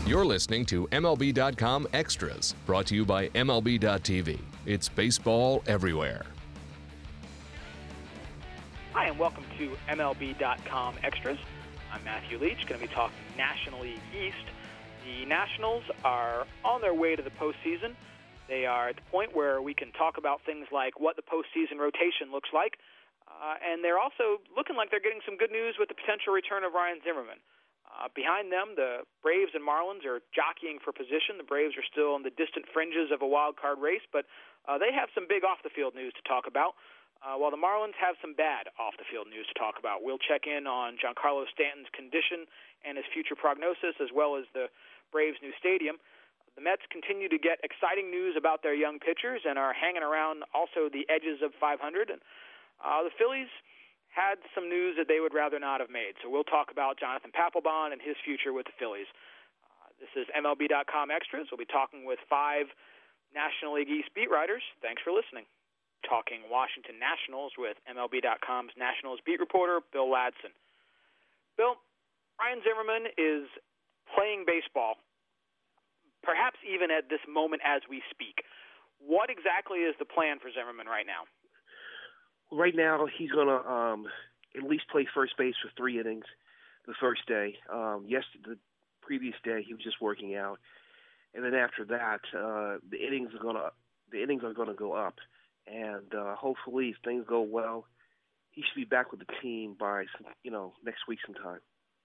You're listening to MLB.com Extras, brought to you by MLB.tv. It's baseball everywhere. Hi, and welcome to MLB.com Extras. I'm Matthew Leach, going to be talking National League East. The Nationals are on their way to the postseason. They are at the point where we can talk about things like what the postseason rotation looks like, and they're also looking like they're getting some good news with the potential return of Ryan Zimmerman. Behind them, the Braves and Marlins are jockeying for position. The Braves are still on the distant fringes of a wild card race, but they have some big off-the-field news to talk about, while the Marlins have some bad off-the-field news to talk about. We'll check in on Giancarlo Stanton's condition and his future prognosis, as well as the Braves' new stadium. The Mets continue to get exciting news about their young pitchers and are hanging around also the edges of 500. And the Phillies had some news that they would rather not have made. So we'll talk about Jonathan Papelbon and his future with the Phillies. This is MLB.com Extras. We'll be talking with 5 National League East beat writers. Thanks for listening. Talking Washington Nationals with MLB.com's Nationals beat reporter, Bill Ladson. Bill, Ryan Zimmerman is playing baseball, perhaps even at this moment as we speak. What exactly is the plan for Zimmerman right now? Right now, he's going to at least play first base for 3 innings the first day. The previous day, he was just working out, and then after that, the innings are going to go up, and hopefully, if things go well, he should be back with the team by next week sometime.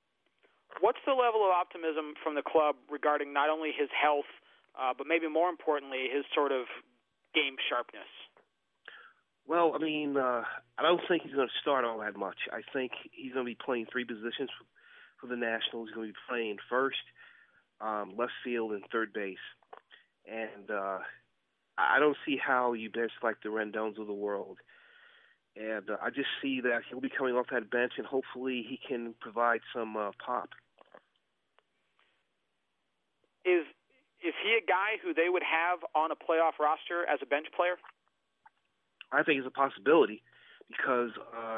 What's the level of optimism from the club regarding not only his health, but maybe more importantly, his sort of game sharpness? Well, I don't think he's going to start all that much. I think he's going to be playing 3 positions for the Nationals. He's going to be playing first, left field, and third base. And I don't see how you bench like the Rendons of the world. And I just see that he'll be coming off that bench, and hopefully he can provide some pop. Is he a guy who they would have on a playoff roster as a bench player? I think it's a possibility because,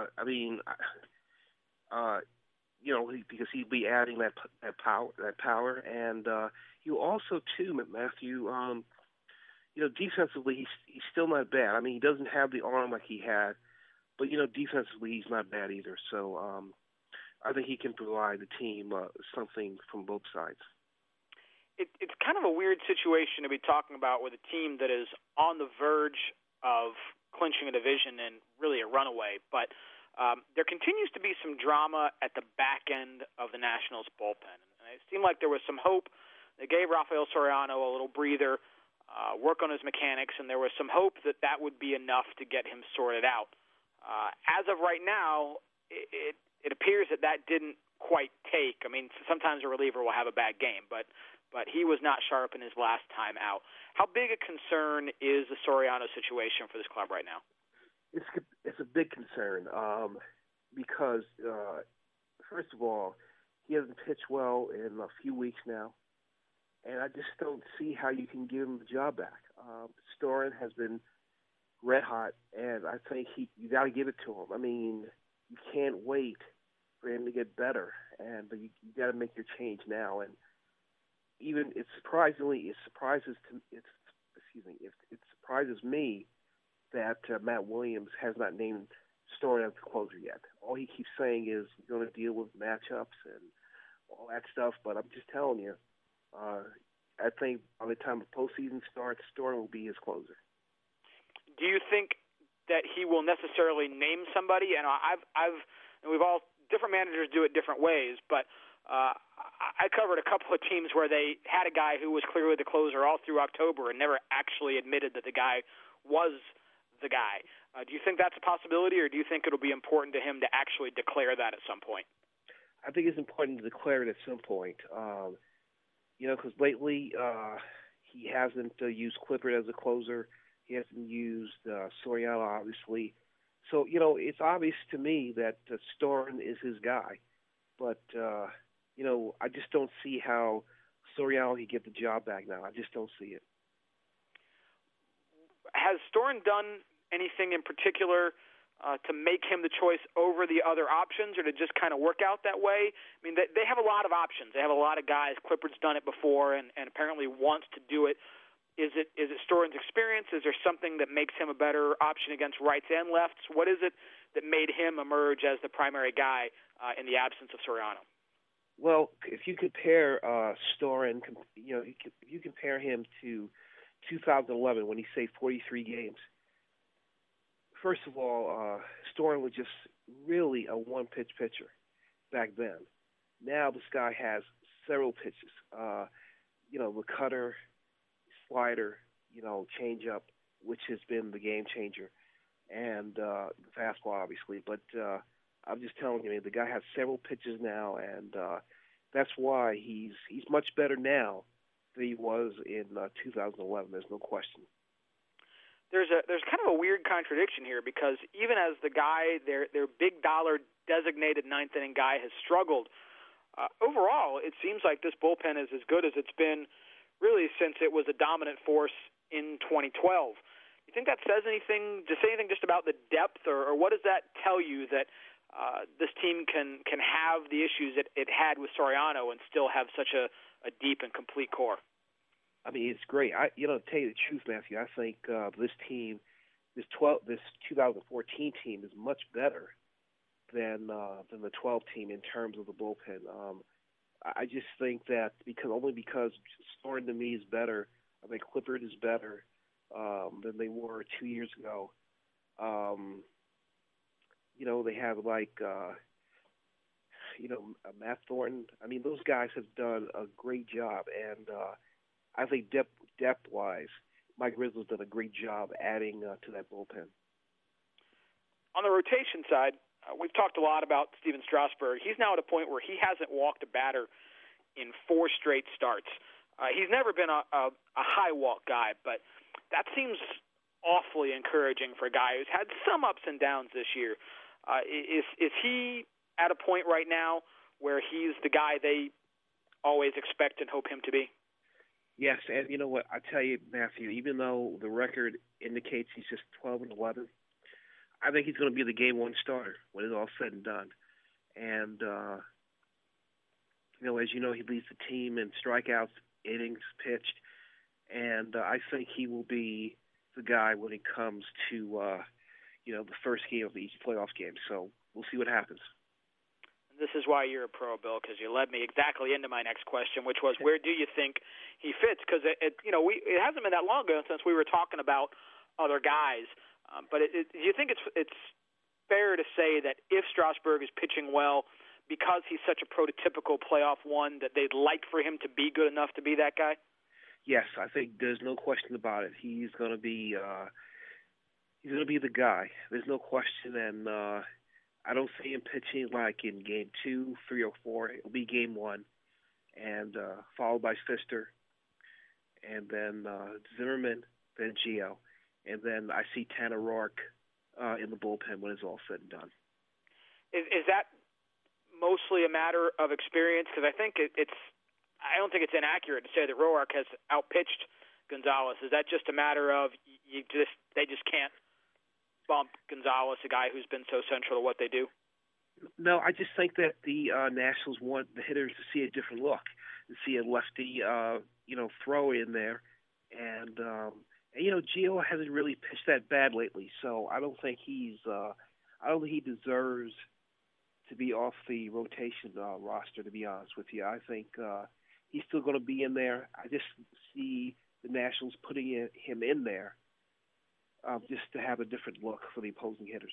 because he'd be adding that power, and you also too, Matthew. Defensively, he's still not bad. He doesn't have the arm like he had, but defensively, he's not bad either. So I think he can provide the team something from both sides. It's kind of a weird situation to be talking about with a team that is on the verge of clinching a division and really a runaway, but there continues to be some drama at the back end of the Nationals bullpen. And it seemed like there was some hope. They gave Rafael Soriano a little breather, work on his mechanics, and there was some hope that that would be enough to get him sorted out. As of right now, it appears that didn't quite take. Sometimes a reliever will have a bad game, but he was not sharp in his last time out. How big a concern is the Soriano situation for this club right now? It's a big concern because, first of all, he hasn't pitched well in a few weeks now, and I just don't see how you can give him the job back. Storen has been red hot, and I think you got to give it to him. You can't wait for him to get better, but you got to make your change now. And even it surprises me that Matt Williams has not named Storen as the closer yet. All he keeps saying is he's going to deal with matchups and all that stuff. But I'm just telling you, I think by the time the postseason starts, Storen will be his closer. Do you think that he will necessarily name somebody? And we've all different managers do it different ways, but I covered a couple of teams where they had a guy who was clearly the closer all through October and never actually admitted that the guy was the guy. Do you think that's a possibility, or do you think it'll be important to him to actually declare that at some point? I think it's important to declare it at some point. Because lately he hasn't used Clippard as a closer. He hasn't used Soriano, obviously. So, it's obvious to me that Storen is his guy. But, I just don't see how Soriano can get the job back now. I just don't see it. Has Storen done anything in particular to make him the choice over the other options, or to just kind of work out that way? I mean, they have a lot of options. They have a lot of guys. Clifford's done it before and apparently wants to do it. Is it Storen's experience? Is there something that makes him a better option against rights and lefts? What is it that made him emerge as the primary guy in the absence of Soriano? Well, if you compare Storen, if you compare him to 2011 when he saved 43 games, first of all, Storen was just really a one-pitch pitcher back then. Now this guy has several pitches. The cutter, slider, changeup, which has been the game changer, and the fastball, obviously. But I'm just telling you, the guy has several pitches now, and that's why he's much better now than he was in 2011. There's no question. There's kind of a weird contradiction here, because even as the guy, their big dollar designated ninth inning guy, has struggled, overall it seems like this bullpen is as good as it's been really since it was a dominant force in 2012. You think that says anything? Does it say anything just about the depth, or what does that tell you, that this team can have the issues it had with Soriano and still have such a deep and complete core? I mean, it's great. To tell you the truth, Matthew, I think this team, this 2014 team, is much better than the 12 team in terms of the bullpen. I just think that because Storen to me is better. I think Clifford is better than they were 2 years ago. They have Matt Thornton. I mean, those guys have done a great job, and I think depth-wise, Mike Rizzo's done a great job adding to that bullpen. On the rotation side, we've talked a lot about Steven Strasburg. He's now at a point where he hasn't walked a batter in 4 straight starts. He's never been a high walk guy, but that seems awfully encouraging for a guy who's had some ups and downs this year. Is he at a point right now where he's the guy they always expect and hope him to be? Yes, and you know what? I tell you, Matthew, even though the record indicates he's just 12-11, I think he's going to be the game 1 starter when it's all said and done. And, as you know, he leads the team in strikeouts, innings pitched, and I think he will be the guy when it comes to, the first game of each playoff game. So we'll see what happens. This is why you're a pro, Bill, because you led me exactly into my next question, which was, where do you think he fits? Because it hasn't been that long ago since we were talking about other guys. But do you think it's fair to say that if Strasburg is pitching well, because he's such a prototypical playoff one, that they'd like for him to be good enough to be that guy? Yes, I think there's no question about it. He's going to be the guy. There's no question, and I don't see him pitching like in game 2, 3, or 4. It'll be game 1, and followed by Pfister, and then Zimmerman, then Gio, and then I see Tanner Roark in the bullpen when it's all said and done. Is that mostly a matter of experience? Because I think I don't think it's inaccurate to say that Roark has outpitched Gonzalez. Is that just a matter of they just can't bump Gonzalez, a guy who's been so central to what they do? No, I just think that the Nationals want the hitters to see a different look, to see a lefty, throw in there, and Gio hasn't really pitched that bad lately, so I don't think he deserves to be off the rotation roster. To be honest with you, I think he's still going to be in there. I just see the Nationals putting him in there just to have a different look for the opposing hitters.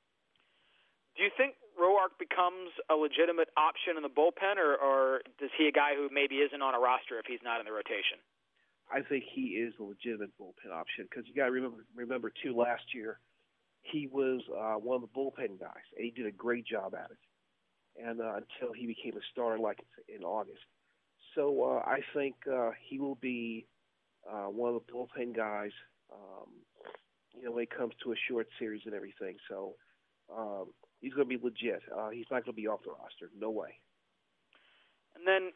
Do you think Roark becomes a legitimate option in the bullpen, or is he a guy who maybe isn't on a roster if he's not in the rotation? I think he is a legitimate bullpen option, because you got to remember too, last year he was one of the bullpen guys, and he did a great job at it, and until he became a starter like in August. So I think he will be one of the bullpen guys, when it comes to a short series and everything. So he's going to be legit. He's not going to be off the roster. No way. And then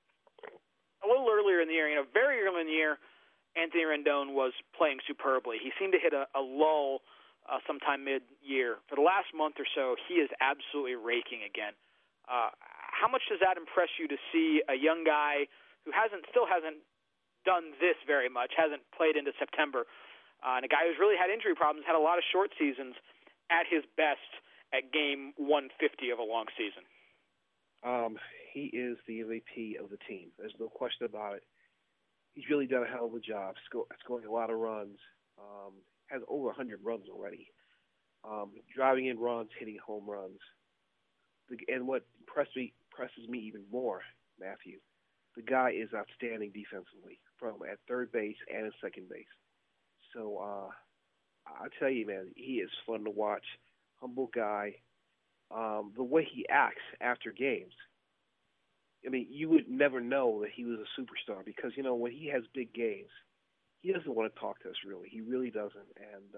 a little earlier in the year, very early in the year, Anthony Rendon was playing superbly. He seemed to hit a lull sometime mid-year. For the last month or so, he is absolutely raking again. How much does that impress you to see a young guy who still hasn't done this very much, hasn't played into September, and a guy who's really had injury problems, had a lot of short seasons, at his best at game 150 of a long season? He is the MVP of the team. There's no question about it. He's really done a hell of a job, scoring a lot of runs. Has over 100 runs already. Driving in runs, hitting home runs. And what impresses me even more, Matthew, the guy is outstanding defensively, from at third base and at second base. So I tell you, man, he is fun to watch. Humble guy. The way he acts after games, I mean, you would never know that he was a superstar because, you know, when he has big games, he doesn't want to talk to us really. He really doesn't. And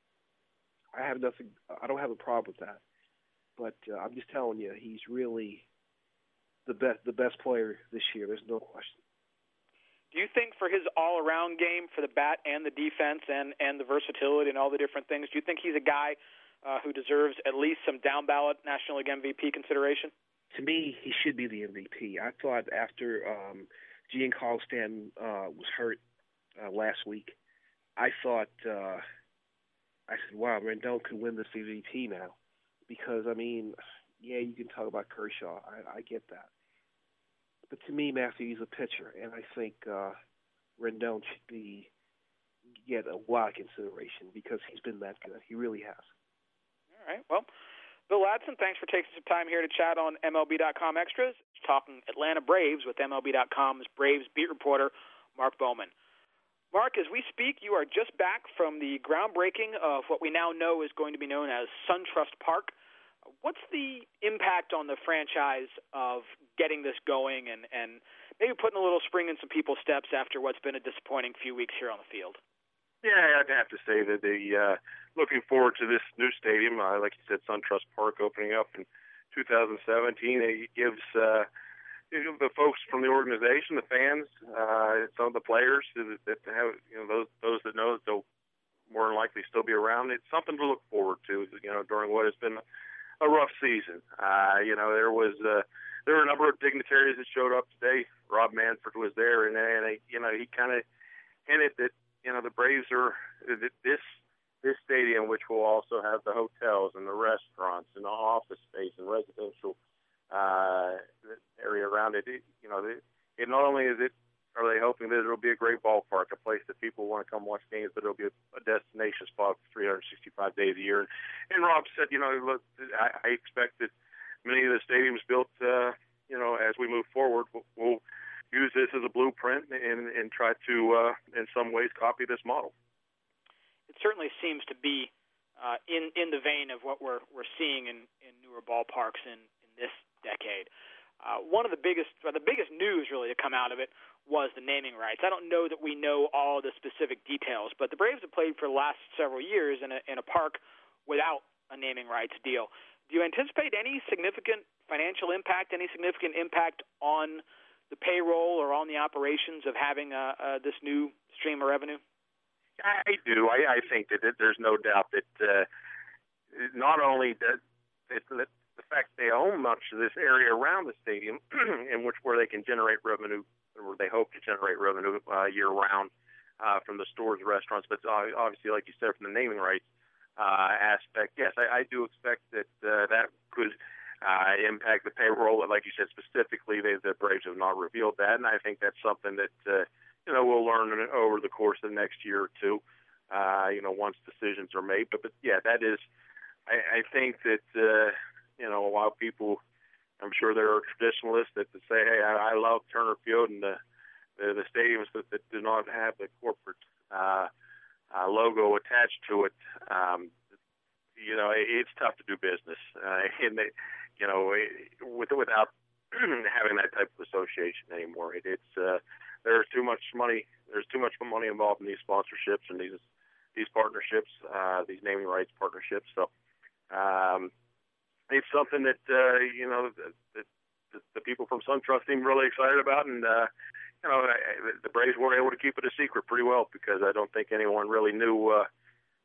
I don't have a problem with that. But I'm just telling you, he's really the best player this year. There's no question. Do you think for his all-around game, for the bat and the defense and the versatility and all the different things, do you think he's a guy who deserves at least some down-ballot National League MVP consideration? To me, he should be the MVP. I thought after Giancarlo Stanton was hurt last week, I thought, I said, wow, Rendon could win this MVP now. Because, I mean, yeah, you can talk about Kershaw. I get that. But to me, Matthew, he's a pitcher, and I think Rendon should get a lot of consideration because he's been that good. He really has. All right. Well, Bill Ladson, thanks for taking some time here to chat on MLB.com Extras. Talking Atlanta Braves with MLB.com's Braves beat reporter Mark Bowman. Mark, as we speak, you are just back from the groundbreaking of what we now know is going to be known as SunTrust Park. What's the impact on the franchise of getting this going and maybe putting a little spring in some people's steps after what's been a disappointing few weeks here on the field? Yeah, I'd have to say that looking forward to this new stadium, like you said, SunTrust Park opening up in 2017. It gives the folks from the organization, the fans, some of the players that have, those that know that they'll more than likely still be around. It's something to look forward to, during what has been a rough season. There were a number of dignitaries that showed up today. Rob Manfred was there, and he kind of hinted that the Braves are this stadium, which will also have the hotels and the restaurants and the office space and residential area around it. It not only are they hoping that it'll be a great ballpark, a place that people want to come watch games, but it'll be a destination spot for 365 days a year. And Rob said, look, I expect that many of the stadiums built, as we move forward, we'll use this as a blueprint and try to, in some ways, copy this model. It certainly seems to be in the vein of what we're seeing in newer ballparks in this decade. One of the biggest news really to come out of it was the naming rights. I don't know that we know all the specific details, but the Braves have played for the last several years in a park without a naming rights deal. Do you anticipate any significant financial impact, any significant impact on the payroll or on the operations of having this new stream of revenue? I do. I think that there's no doubt that not only that the fact they own much of this area around the stadium, where they can generate revenue, or they hope to generate revenue year-round from the stores, restaurants, but obviously, like you said, from the naming rights aspect, yes, I do expect that that could impact the payroll. Like you said, specifically, the Braves have not revealed that, and I think that's something that we'll learn over the course of the next year or two, once decisions are made. But yeah, that is, I think that, a lot of people, I'm sure there are traditionalists that say, hey, I love Turner Field and the stadiums that do not have the corporate logo attached to it. It's tough to do business, without having that type of association anymore. There's too much money. There's too much money involved in these sponsorships and these partnerships, these naming rights partnerships. So it's something that the people from SunTrust seem really excited about, and the Braves were able to keep it a secret pretty well because I don't think anyone really knew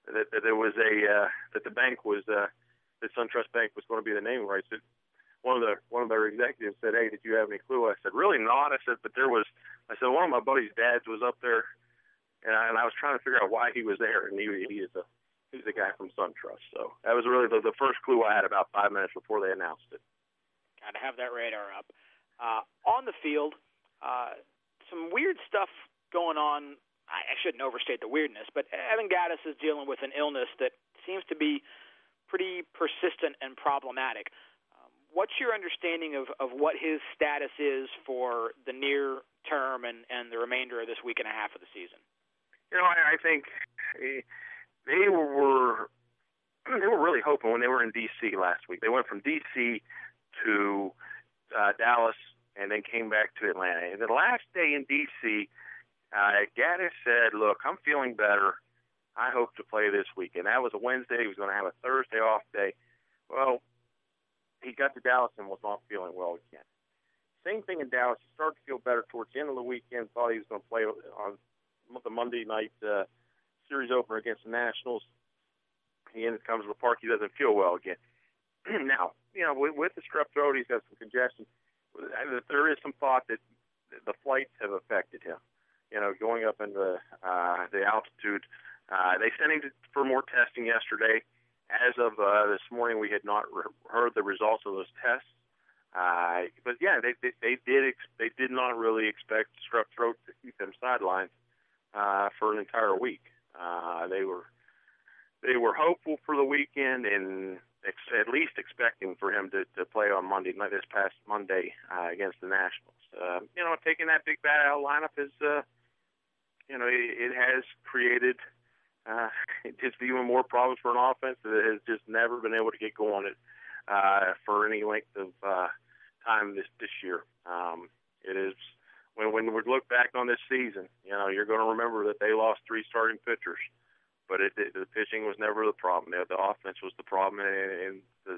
that there was that the bank was that SunTrust Bank was going to be the naming rights. One of their executives said, "Hey, did you have any clue?" I said, "Really not." I said, "But there was." I said, "One of my buddy's dads was up there, and I was trying to figure out why he was there, and he's a guy from SunTrust." So that was really the first clue I had about 5 minutes before they announced it. Got to have that radar up. On the field, some weird stuff going on. I shouldn't overstate the weirdness, but Evan Gattis is dealing with an illness that seems to be pretty persistent and problematic. What's your understanding of what his status is for the near term and the remainder of this week and a half of the season? I think they were really hoping when they were in D.C. last week. They went from D.C. to Dallas and then came back to Atlanta. And the last day in D.C., Gattis said, "Look, I'm feeling better. I hope to play this weekend." That was a Wednesday. He was going to have a Thursday off day. Well, he got to Dallas and was not feeling well again. Same thing in Dallas. He started to feel better towards the end of the weekend. Thought he was going to play on the Monday night series opener against the Nationals. He comes to the park. He doesn't feel well again. Now, with the strep throat, he's got some congestion. There is some thought that the flights have affected him. Going up into the altitude. They sent him for more testing yesterday. As of this morning, we had not heard the results of those tests. But yeah, they did not really expect strep throat to keep them sidelined for an entire week. They were hopeful for the weekend and at least expecting for him to play on Monday night, this past Monday against the Nationals. Taking that big bat out of the lineup is, it has created just even more problems for an offense that has just never been able to get going for any length of time this year. It is when we look back on this season, you're going to remember that they lost 3 starting pitchers, but the pitching was never the problem. The offense was the problem, and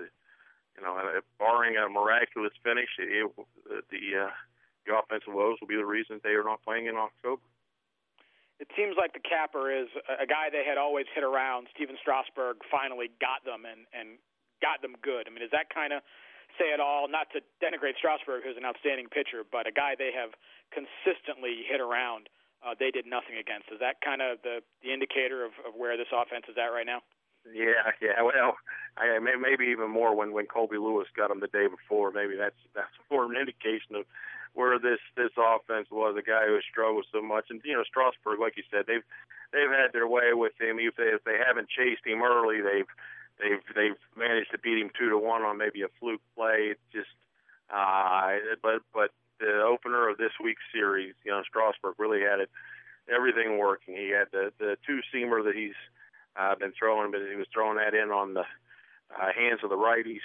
barring a miraculous finish, the offensive woes will be the reason they are not playing in October. It seems like the capper is a guy they had always hit around. Steven Strasburg finally got them and got them good. I mean, does that kind of say it all? Not to denigrate Strasburg, who's an outstanding pitcher, but a guy they have consistently hit around. They did nothing against. Is that kind of the indicator of where this offense is at right now? Yeah. Well, maybe even more when Colby Lewis got him the day before. Maybe that's more an indication of where this offense was. A guy who struggled so much, and Strasburg, like you said, they've had their way with him. If they haven't chased him early, they've managed to beat him 2-1 on maybe a fluke play. It's just, but the opener of this week's series, Strasburg really had everything working. He had the 2-seamer that he's been throwing, but he was throwing that in on the hands of the righties,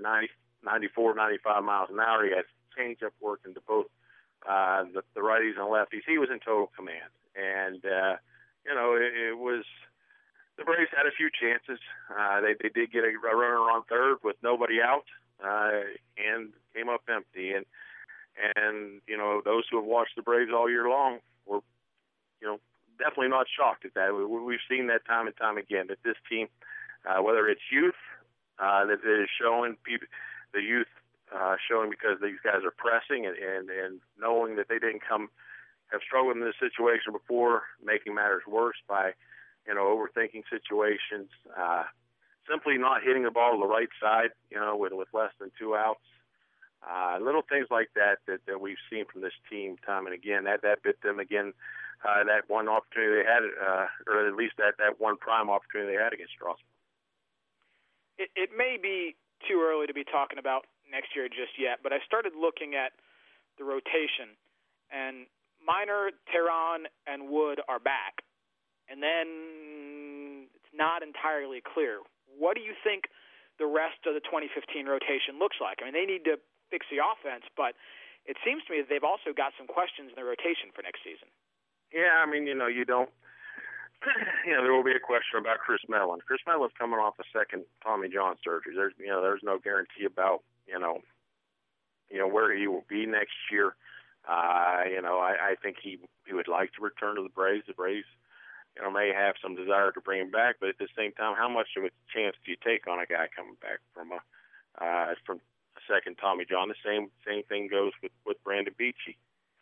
94, 95 miles an hour. He had changeup working to both the righties and lefties. He was in total command, and it was the Braves had a few chances. They did get a runner on third with nobody out, and came up empty. And those who have watched the Braves all year long were definitely not shocked at that. We've seen that time and time again that this team, whether it's youth that is showing the youth. Showing because these guys are pressing and knowing that they didn't have struggled in this situation before, making matters worse by, overthinking situations, simply not hitting the ball to the right side, with less than 2 outs. Little things like that we've seen from this team time and again. That bit them again. That one opportunity they had, or at least that one prime opportunity they had against Strasburg. It may be too early to be talking about next year just yet, but I started looking at the rotation, and Minor, Teheran, and Wood are back, and then it's not entirely clear. What do you think the rest of the 2015 rotation looks like? I mean, they need to fix the offense, but it seems to me that they've also got some questions in the rotation for next season. Yeah, I mean, you don't. There will be a question about Chris Mellon. Chris Mellon's coming off a second Tommy John surgery. There's no guarantee about where he will be next year. I think he would like to return to the Braves. The Braves may have some desire to bring him back, but at the same time, how much of a chance do you take on a guy coming back from a second Tommy John? The same thing goes with Brandon Beachy.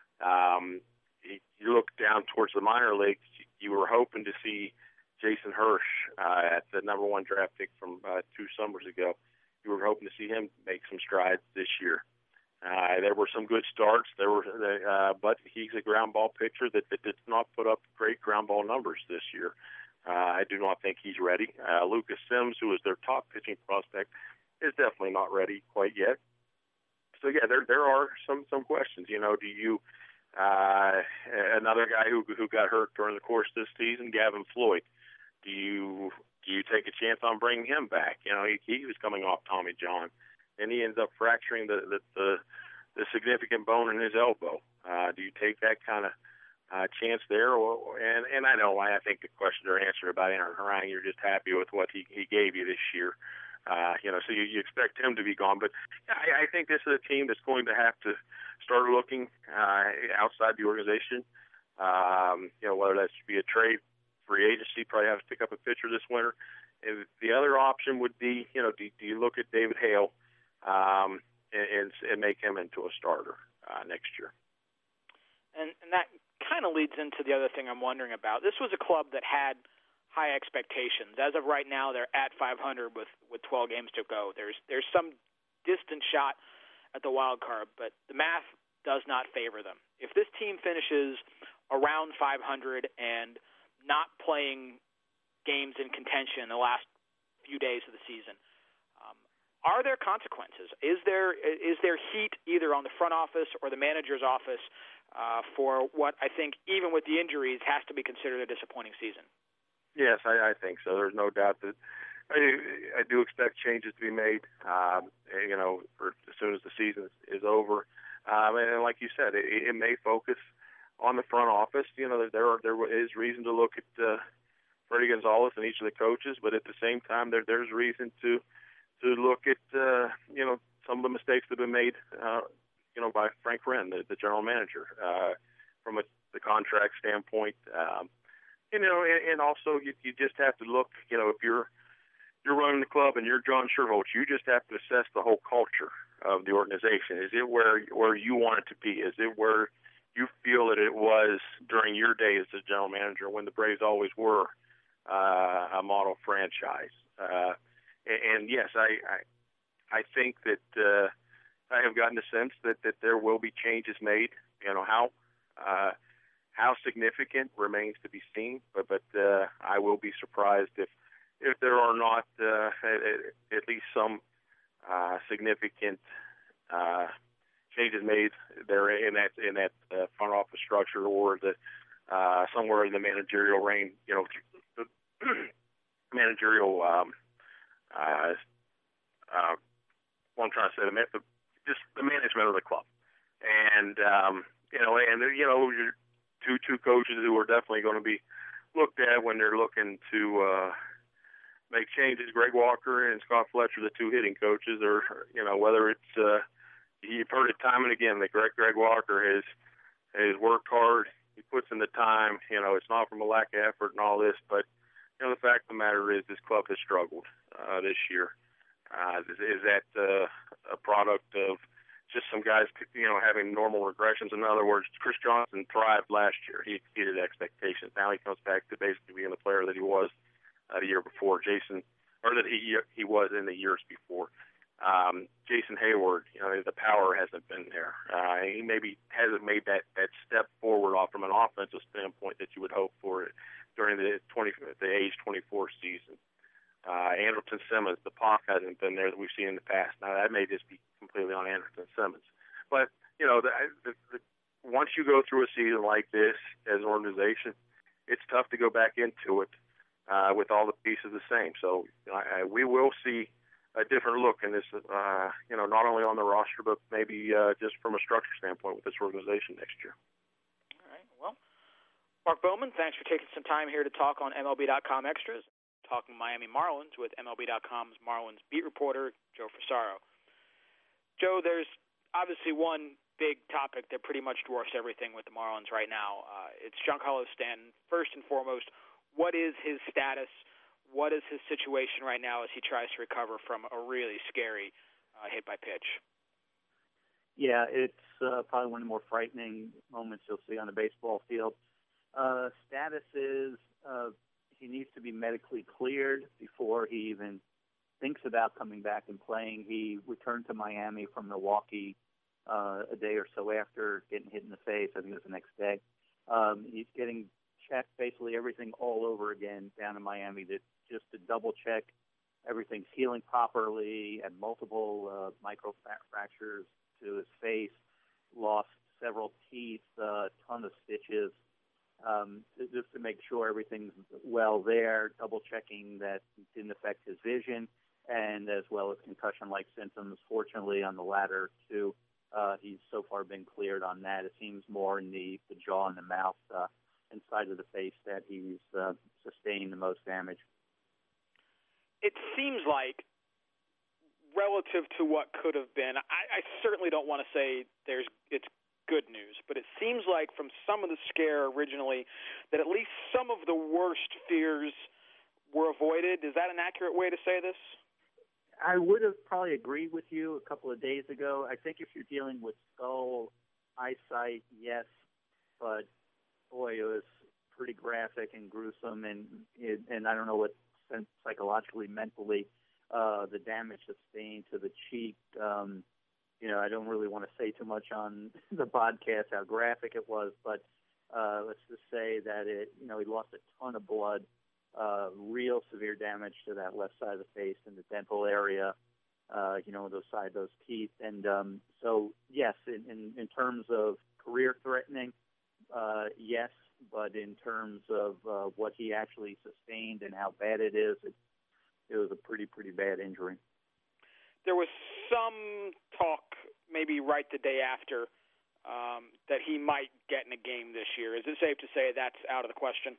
You look down towards the minor leagues, you were hoping to see Jason Hirsch at the number 1 draft pick from 2 summers ago. You were hoping to see him make some strides this year. There were some good starts. But he's a ground ball pitcher that did not put up great ground ball numbers this year. I do not think he's ready. Lucas Sims, who is their top pitching prospect, is definitely not ready quite yet. So yeah, there are some questions. Do you another guy who got hurt during the course of this season, Gavin Floyd? Do you take a chance on bringing him back? He was coming off Tommy John, and he ends up fracturing the significant bone in his elbow. Do you take that kind of chance there? And I think the questions are answered about Aaron Harang. You're just happy with what he gave you this year. So you expect him to be gone. But I think this is a team that's going to have to start looking outside the organization. Whether that should be a trade, free agency, probably have to pick up a pitcher this winter. And the other option would be, do you look at David Hale and make him into a starter next year? And that kind of leads into the other thing I'm wondering about. This was a club that had high expectations. As of right now, they're at 500 with 12 games to go. There's some distant shot at the wild card, but the math does not favor them. If this team finishes around 500 and not playing games in contention in the last few days of the season, are there consequences? Is there heat either on the front office or the manager's office for what I think, even with the injuries, has to be considered a disappointing season? Yes, I think so. There's no doubt that I do expect changes to be made, as soon as the season is over. And like you said, it may focus on the front office. There is reason to look at Freddie Gonzalez and each of the coaches, but at the same time, there's reason to look at some of the mistakes that have been made by Frank Wren, the general manager, from the contract standpoint. And also you just have to look. If you're running the club and you're John Sherholtz, you just have to assess the whole culture of the organization. Is it where you want it to be? Is it where you feel that it was during your days as general manager, when the Braves always were a model franchise? And yes, I think that I have gotten the sense that there will be changes made. How significant remains to be seen, but I will be surprised if there are not at least some significant changes made there in that front office structure, or the somewhere in the managerial range. The managerial. What I'm trying to say, just the management of the club, and two coaches who are definitely going to be looked at when they're looking to make changes. Greg Walker and Scott Fletcher, the two hitting coaches, or whether it's you've heard it time and again that Greg Walker has worked hard. He puts in the time. It's not from a lack of effort and all this, but the fact of the matter is this club has struggled this year. Is that a product of just some guys, having normal regressions? In other words, Chris Johnson thrived last year. He exceeded expectations. Now he comes back to basically being the player that he was the year before. That he was in the years before. Jason Hayward, the power hasn't been there. He maybe hasn't made that step forward from an offensive standpoint that you would hope for during the age 24 season. Anderson Simmons, the pop hasn't been there that we've seen in the past. Now that may just be completely on Anderson Simmons, but once you go through a season like this as an organization, it's tough to go back into it with all the pieces the same. So we will see a different look in this, not only on the roster, but maybe just from a structure standpoint with this organization next year. All right. Well, Mark Bowman, thanks for taking some time here to talk on MLB.com Extras. Talking Miami Marlins with MLB.com's Marlins beat reporter Joe Frisaro. Joe, there's obviously one big topic that pretty much dwarfs everything with the Marlins right now. It's Giancarlo Stanton. First and foremost, What is his status? What is his situation right now as he tries to recover from a really scary hit by pitch? Yeah, it's probably one of the more frightening moments you'll see on a baseball field. Status is he needs to be medically cleared before he even thinks about coming back and playing. He returned to Miami from Milwaukee a day or so after getting hit in the face. I think it was the next day. He's getting checked, basically everything all over again down in Miami, just to double check everything's healing properly, and multiple micro fractures to his face, lost several teeth, a ton of stitches, just to make sure everything's well there, double checking that it didn't affect his vision, and as well as concussion-like symptoms. Fortunately, on the latter two, he's so far been cleared on that. It seems more in the jaw and the mouth, inside of the face, that he's sustained the most damage. It seems like, relative to what could have been, I certainly don't want to say it's good news, but it seems like from some of the scare originally that at least some of the worst fears were avoided. Is that an accurate way to say this? I would have probably agreed with you a couple of days ago. I think if you're dealing with skull eyesight, yes, but boy, it was pretty graphic and gruesome, and I don't know what psychologically, mentally, the damage sustained to the cheek. I don't really want to say too much on the podcast how graphic it was, but let's just say that he lost a ton of blood, real severe damage to that left side of the face and the dental area, those teeth. And so, yes, in terms of career threatening, yes, but in terms of what he actually sustained and how bad it is, it was a pretty bad injury. There was some talk, maybe right the day after, that he might get in a game this year. Is it safe to say that's out of the question?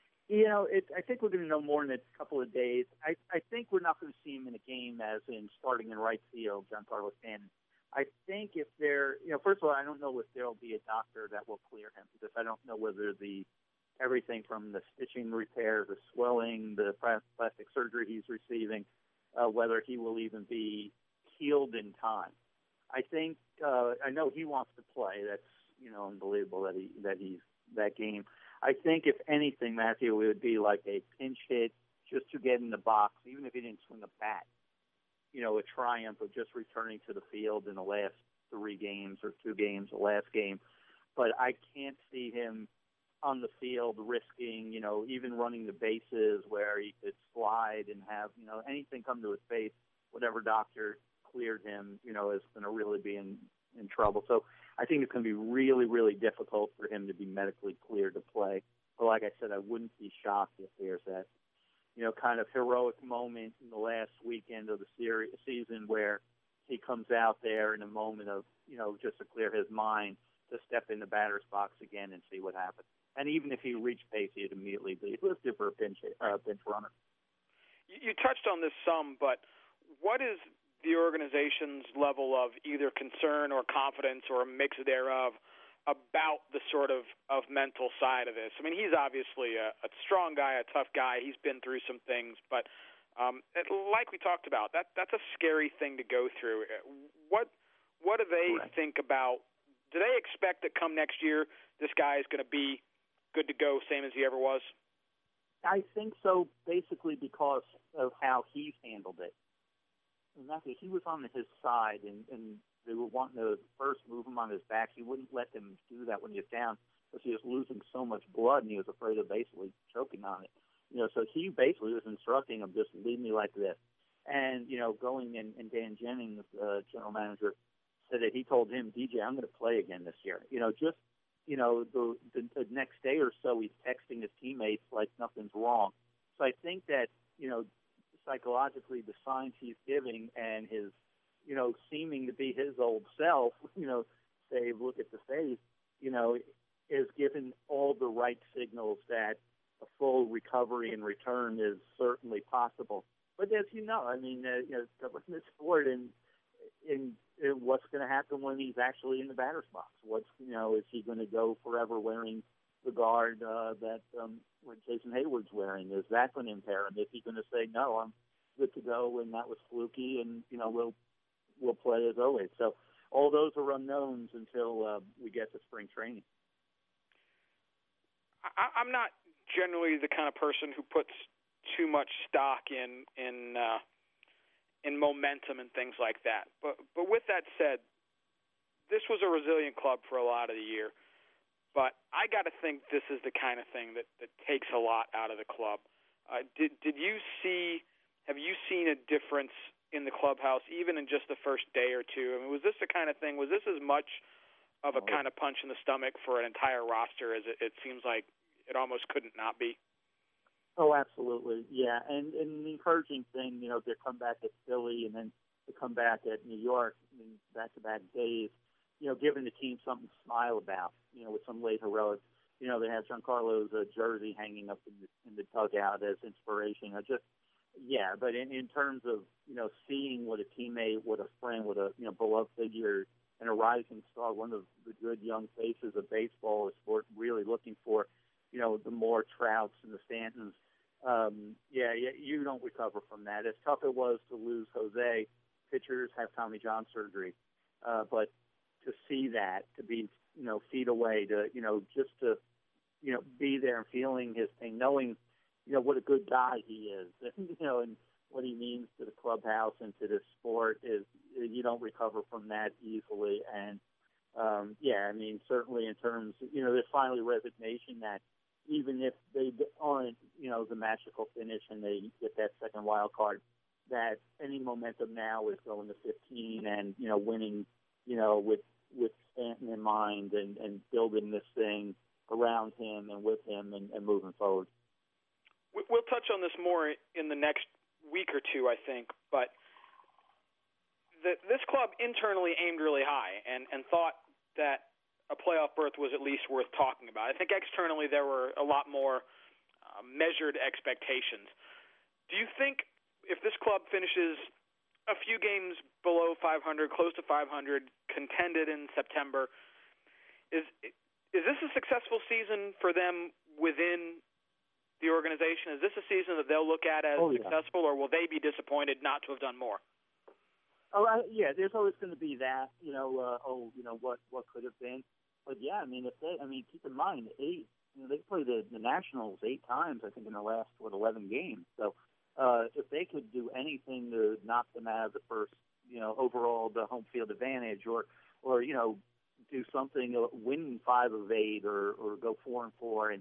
I think we're going to know more in a couple of days. I think we're not going to see him in a game as in starting in right field, Giancarlo Stanton. I think if first of all, I don't know if there'll be a doctor that will clear him, because I don't know whether everything from the stitching repair, the swelling, the plastic surgery he's receiving, whether he will even be healed in time. I think I know he wants to play. That's unbelievable that he's that game. I think if anything, Matthew, it would be like a pinch hit just to get in the box, even if he didn't swing a bat. A triumph of just returning to the field in the last 3 games or 2 games, the last game. But I can't see him on the field risking, even running the bases where he could slide and have, anything come to his face. Whatever doctor cleared him, is going to really be in trouble. So I think it's going to be really, really difficult for him to be medically cleared to play. But like I said, I wouldn't be shocked if there's that kind of heroic moment in the last weekend of the season where he comes out there in a moment of, just to clear his mind, to step in the batter's box again and see what happens. And even if he reached base, he'd immediately be listed for a pinch runner. You touched on this some, but what is the organization's level of either concern or confidence or a mix thereof about the sort of mental side of this? I mean, he's obviously a strong guy, a tough guy. He's been through some things, but like we talked about, that's a scary thing to go through. What do they think about? Do they expect that come next year this guy is going to be good to go, same as he ever was? I think so, basically because of how he's handled it. And he was on his side, and they were wanting to first move him on his back. He wouldn't let them do that when he was down because he was losing so much blood, and he was afraid of basically choking on it. So he basically was instructing him, just leave me like this. And, going and Dan Jennings, general manager, said that he told him, DJ, I'm going to play again this year. The next day or so, he's texting his teammates like nothing's wrong. So I think that, psychologically, the signs he's giving and his, seeming to be his old self, say, look at the face, is given all the right signals that a full recovery and return is certainly possible. But as you know, I mean, in this sport, and what's going to happen when he's actually in the batter's box? Is he going to go forever wearing the guard that Jason Hayward's wearing? Is that going to impair him? Is he going to say, no, I'm good to go, and that was fluky, and we'll play as always? So all those are unknowns until we get to spring training. I'm not generally the kind of person who puts too much stock in momentum and things like that. But with that said, this was a resilient club for a lot of the year. But I got to think this is the kind of thing that takes a lot out of the club. Have you seen a difference in the clubhouse, even in just the first day or two? I mean, was this the kind of thing? Was this as much of a kind of punch in the stomach for an entire roster as it seems like it almost couldn't not be? Oh, absolutely, yeah. And the encouraging thing, they come back at Philly and then to come back at New York in back-to-back days, giving the team something to smile about, with some late heroics. They have Giancarlo's jersey hanging up in the dugout as inspiration. But in terms of, seeing what a teammate, what a friend, what a, beloved figure and a rising star, one of the good young faces of baseball, a sport really looking for, the more Trouts and the Stantons. You don't recover from that. As tough it was to lose Jose, pitchers have Tommy John surgery. But to see that, to be, feet away, to, just to, be there and feeling his pain, knowing, what a good guy he is, and what he means to the clubhouse and to the sport is, you don't recover from that easily. And, certainly in terms, there's finally resignation that even if they aren't, the magical finish and they get that second wild card, that any momentum now is going to 15 and, winning, with Stanton in mind and building this thing around him and with him and moving forward. We'll touch on this more in the next week or two, I think, but this club internally aimed really high and thought that a playoff berth was at least worth talking about. I think externally there were a lot more measured expectations. Do you think if this club finishes a few games below 500, close to 500, contended in September, is this a successful season for them within the organization? Is this a season that they'll look at as successful, or will they be disappointed not to have done more? There's always going to be that, what could have been. But keep in mind, they played the Nationals 8 times, I think, in the last 11 games. So if they could do anything to knock them out of the first, overall the home field advantage, or do something, win 5 of 8, or go 4-4, and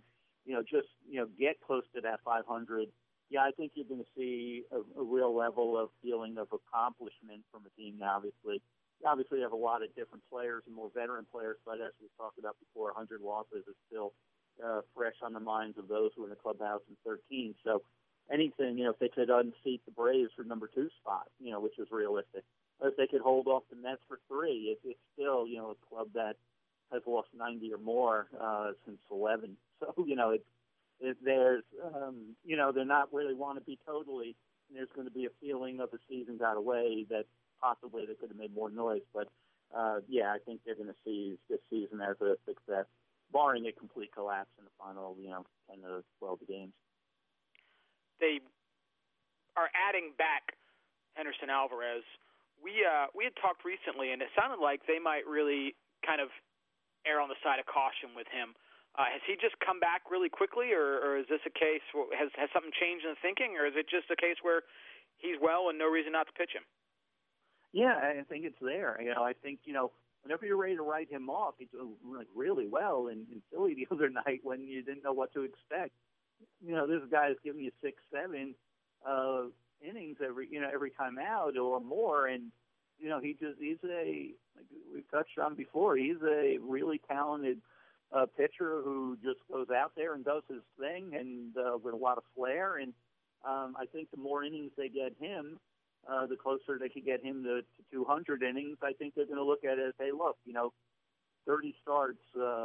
get close to that 500. Yeah, I think you're going to see a real level of feeling of accomplishment from a team now, obviously. Obviously, you have a lot of different players and more veteran players, but as we've talked about before, 100 losses is still fresh on the minds of those who were in the clubhouse in 13. So anything, if they could unseat the Braves for number 2 spot, which is realistic, or if they could hold off the Mets for 3, it's still, a club that has lost 90 or more since 11. So, there's, they're not really want to be totally, and there's going to be a feeling of the season got away that possibly they could have made more noise. But, I think they're going to see this season as a success, barring a complete collapse in the final, 10 or 12 games. They are adding back Henderson Alvarez. We had talked recently, and it sounded like they might really kind of err on the side of caution with him. Has he just come back really quickly, or is this a case, has something changed in the thinking, or is it just a case where he's well and no reason not to pitch him? Yeah, I think it's there. I think, whenever you're ready to write him off, he's doing really well in Philly the other night when you didn't know what to expect. This guy's giving you 6-7 innings every time out or more, and he's like we've touched on before, he's a really talented pitcher who just goes out there and does his thing and with a lot of flair. And I think the more innings they get him, the closer they can get him to 200 innings. I think they're going to look at it as, hey, look, 30 starts,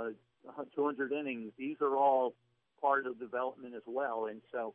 200 innings, these are all part of development as well. And so,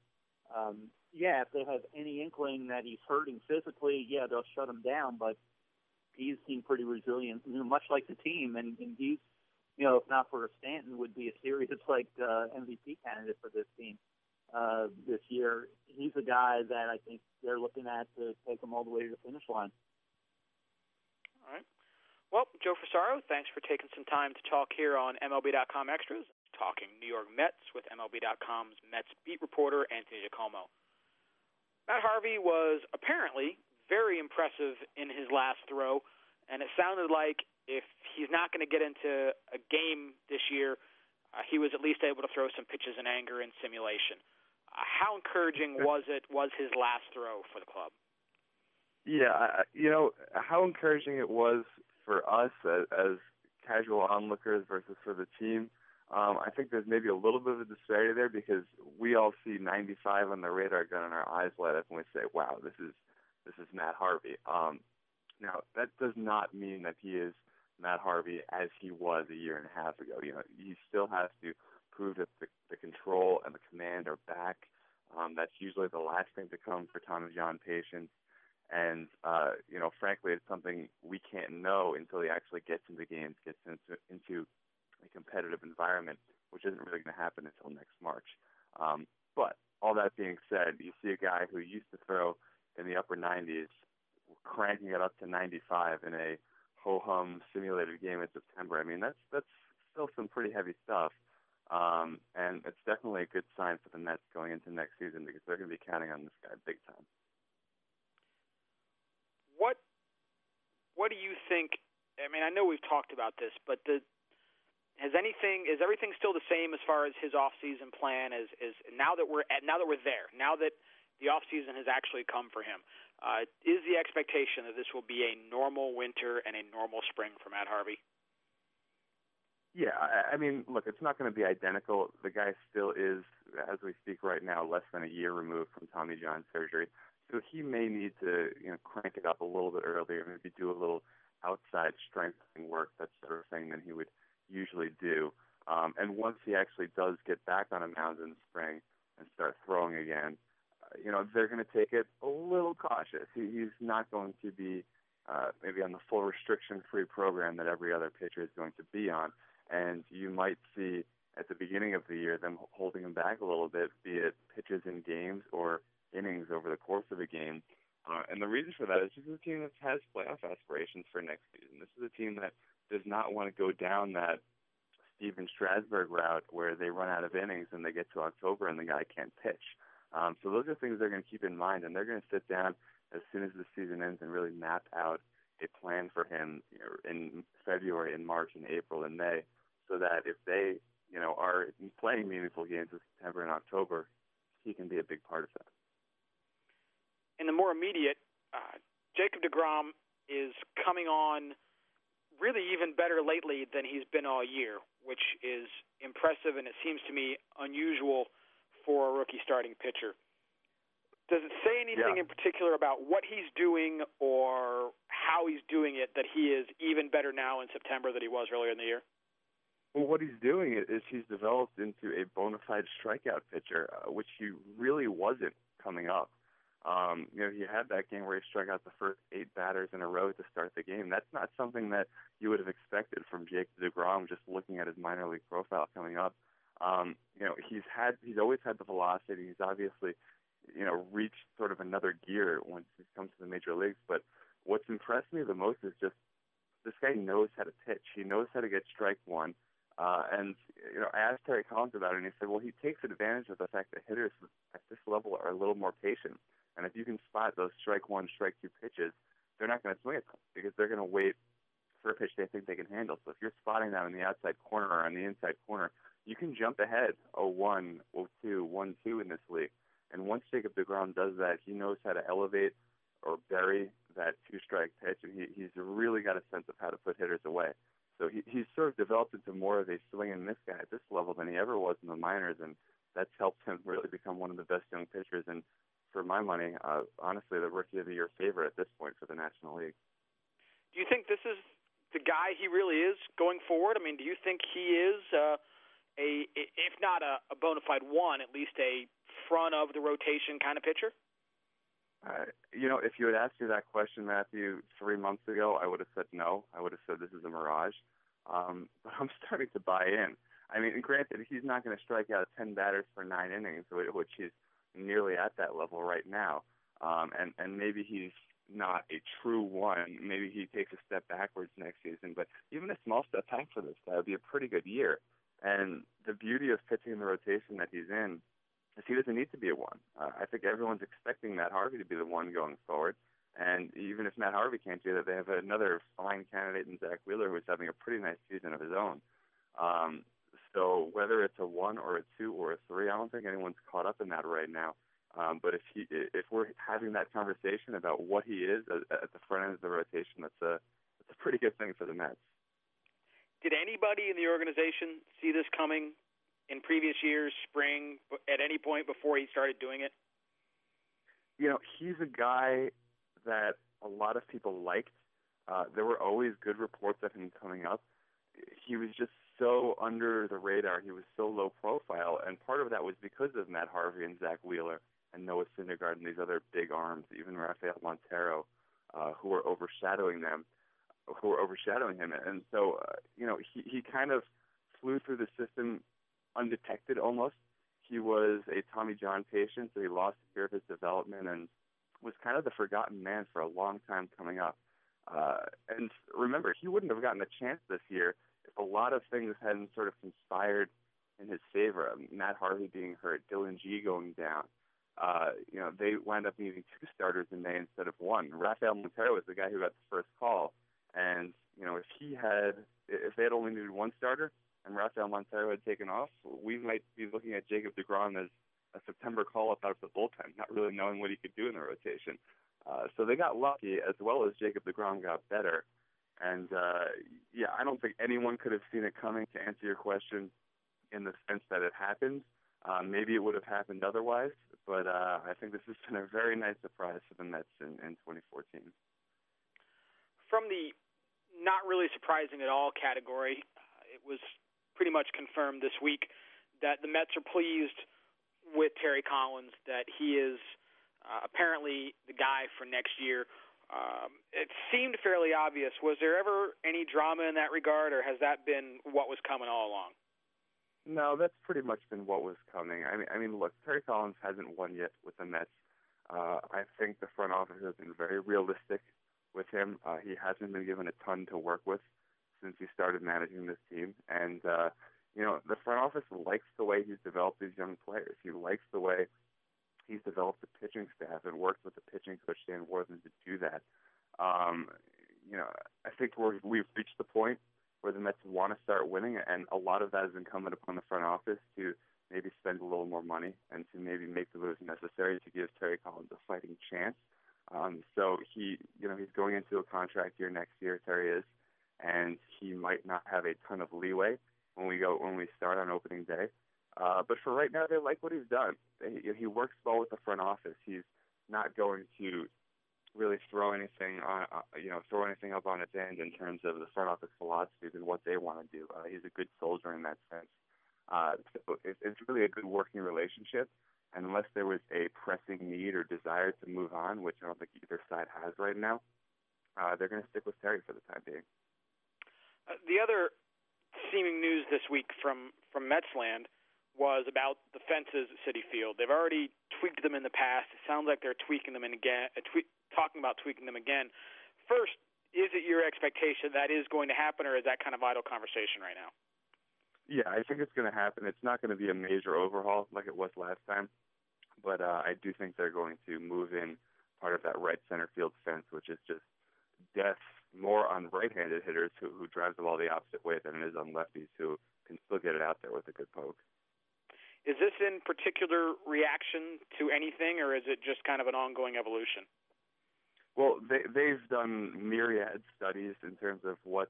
if they have any inkling that he's hurting physically, they'll shut him down. But he's seemed pretty resilient, much like the team, and he's if not for Stanton, would be a serious MVP candidate for this team this year. He's a guy that I think they're looking at to take him all the way to the finish line. All right. Well, Joe Frisaro, thanks for taking some time to talk here on MLB.com Extras, talking New York Mets with MLB.com's Mets beat reporter Anthony DiComo. Matt Harvey was apparently very impressive in his last throw, and it sounded like if he's not going to get into a game this year, he was at least able to throw some pitches in anger and simulation. How encouraging was his last throw for the club? Yeah, how encouraging it was for us as casual onlookers versus for the team. I think there's maybe a little bit of a disparity there because we all see 95 on the radar gun and our eyes light up and we say, wow, this is Matt Harvey. Now, that does not mean that he is Matt Harvey as he was a year and a half ago. He still has to prove that the control and the command are back. That's usually the last thing to come for Tommy John patients. And, frankly, it's something we can't know until he actually gets into games, gets into a competitive environment, which isn't really going to happen until next March. But all that being said, you see a guy who used to throw in the upper 90s, cranking it up to 95 in a ho-hum simulated game in September. I mean, that's still some pretty heavy stuff. And it's definitely a good sign for the Mets going into next season because they're going to be counting on this guy big time. What do you think? I mean, I know we've talked about this, but is everything still the same as far as his off-season plan? Is now that we're there, now that the off-season has actually come for him, is the expectation that this will be a normal winter and a normal spring for Matt Harvey? Yeah, I mean, look, it's not going to be identical. The guy still is, as we speak right now, less than a year removed from Tommy John surgery. So he may need to, crank it up a little bit earlier, maybe do a little outside strengthening work, that sort of thing, than he would usually do. And once he actually does get back on a mound in the spring and start throwing again, they're going to take it a little cautious. He's not going to be maybe on the full restriction-free program that every other pitcher is going to be on. And you might see at the beginning of the year them holding him back a little bit, be it pitches in games or innings over the course of a game. And the reason for that is just a team that has playoff aspirations for next season. This is a team that does not want to go down that Steven Strasburg route where they run out of innings and they get to October and the guy can't pitch. So those are things they're going to keep in mind, and they're going to sit down as soon as the season ends and really map out a plan for him in February and March and April and May, so that if they, are playing meaningful games in September and October, he can be a big part of that. In the more immediate, Jacob deGrom is coming on really even better lately than he's been all year, which is impressive, and it seems to me unusual for a rookie starting pitcher. Does it say anything in particular about what he's doing or how he's doing it that he is even better now in September than he was earlier in the year? Well, what he's doing is he's developed into a bona fide strikeout pitcher, which he really wasn't coming up. He had that game where he struck out the first 8 batters in a row to start the game. That's not something that you would have expected from Jacob deGrom just looking at his minor league profile coming up. He's always had the velocity. He's obviously, reached sort of another gear once he comes to the major leagues. But what's impressed me the most is just this guy knows how to pitch. He knows how to get strike one. I asked Terry Collins about it, and he said, well, he takes advantage of the fact that hitters at this level are a little more patient. And if you can spot those strike one, strike two pitches, they're not going to swing at them because they're going to wait for a pitch they think they can handle. So if you're spotting them in the outside corner or on the inside corner, you can jump ahead 0-1, 0-2, 1-2 in this league. And once Jacob deGrom does that, he knows how to elevate or bury that two-strike pitch, and he's really got a sense of how to put hitters away. So he's sort of developed into more of a swing-and-miss guy at this level than he ever was in the minors, and that's helped him really become one of the best young pitchers. And for my money, honestly, the Rookie of the Year favorite at this point for the National League. Do you think this is the guy he really is going forward? I mean, do you think he is if not a bona fide one, at least a front of the rotation kind of pitcher? If you had asked me that question, Matthew, 3 months ago, I would have said no. I would have said this is a mirage. But I'm starting to buy in. I mean, granted, he's not going to strike out 10 batters for 9 innings, which he's nearly at that level right now. And maybe he's not a true one. Maybe he takes a step backwards next season. But even a small step back for this guy would be a pretty good year. And the beauty of pitching in the rotation that he's in is he doesn't need to be a one. I think everyone's expecting Matt Harvey to be the one going forward. And even if Matt Harvey can't do that, they have another fine candidate in Zach Wheeler who's having a pretty nice season of his own. So whether it's a 1 or a 2 or a 3, I don't think anyone's caught up in that right now. But if we're having that conversation about what he is at the front end of the rotation, that's a pretty good thing for the Mets. Did anybody in the organization see this coming in previous years, spring, at any point before he started doing it? You know, he's a guy that a lot of people liked. There were always good reports of him coming up. He was just so under the radar. He was so low profile, and part of that was because of Matt Harvey and Zach Wheeler and Noah Syndergaard and these other big arms, even Rafael Montero, who were overshadowing him. And so, you know, he kind of flew through the system undetected almost. He was a Tommy John patient, so he lost a year of his development and was kind of the forgotten man for a long time coming up. And remember, he wouldn't have gotten a chance this year if a lot of things hadn't sort of conspired in his favor. Matt Harvey being hurt, Dylan Gee going down. You know, they wound up needing 2 starters in May instead of 1. Rafael Montero was the guy who got the first call. And, you know, if they had only needed 1 starter and Rafael Montero had taken off, we might be looking at Jacob deGrom as a September call-up out of the bullpen, not really knowing what he could do in the rotation. So they got lucky, as well as Jacob deGrom got better. And, yeah, I don't think anyone could have seen it coming, to answer your question, in the sense that it happened. Maybe it would have happened otherwise, but I think this has been a very nice surprise for the Mets in 2014. From the not really surprising at all category, it was pretty much confirmed this week that the Mets are pleased with Terry Collins, that he is apparently the guy for next year. It seemed fairly obvious. Was there ever any drama in that regard, or has that been what was coming all along? No, that's pretty much been what was coming. I mean, look, Terry Collins hasn't won yet with the Mets. I think the front office has been very realistic with him. He hasn't been given a ton to work with since he started managing this team. And, you know, the front office likes the way he's developed these young players. He likes the way he's developed the pitching staff and worked with the pitching coach, Dan Worthing, to do that. You know, I think we've reached the point where the Mets want to start winning, and a lot of that is incumbent upon the front office to maybe spend a little more money and to maybe make the moves necessary to give Terry Collins a fighting chance. So he's going into a contract year next year, Terry is, and he might not have a ton of leeway when we start on opening day. But for right now, they like what he's done. He works well with the front office. He's not going to really throw anything up on its end in terms of the front office philosophies and what they want to do. He's a good soldier in that sense. So it's really a good working relationship. And unless there was a pressing need or desire to move on, which I don't think either side has right now, they're going to stick with Terry for the time being. The other seeming news this week from Metsland was about the fences at Citi Field. They've already tweaked them in the past. It sounds like they're tweaking them talking about tweaking them again. First, is it your expectation that is going to happen, or is that kind of idle conversation right now? Yeah, I think it's going to happen. It's not going to be a major overhaul like it was last time, but I do think they're going to move in part of that right center field fence, which is just death more on right-handed hitters who drives the ball the opposite way than it is on lefties who can still get it out there with a good poke. Is this in particular reaction to anything, or is it just kind of an ongoing evolution? Well, they've done myriad studies in terms of what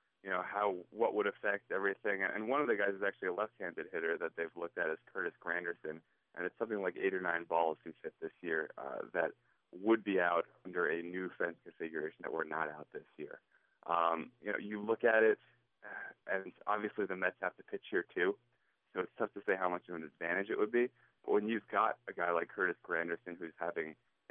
would affect everything. And one of the guys is actually a left-handed hitter that they've looked at is Curtis Granderson, and it's something like 8 or 9 balls he's hit this year that would be out under a new fence configuration that were not out this year. You look at it, and obviously the Mets have to pitch here too, so it's tough to say how much of an advantage it would be. But when you've got a guy like Curtis Granderson who's having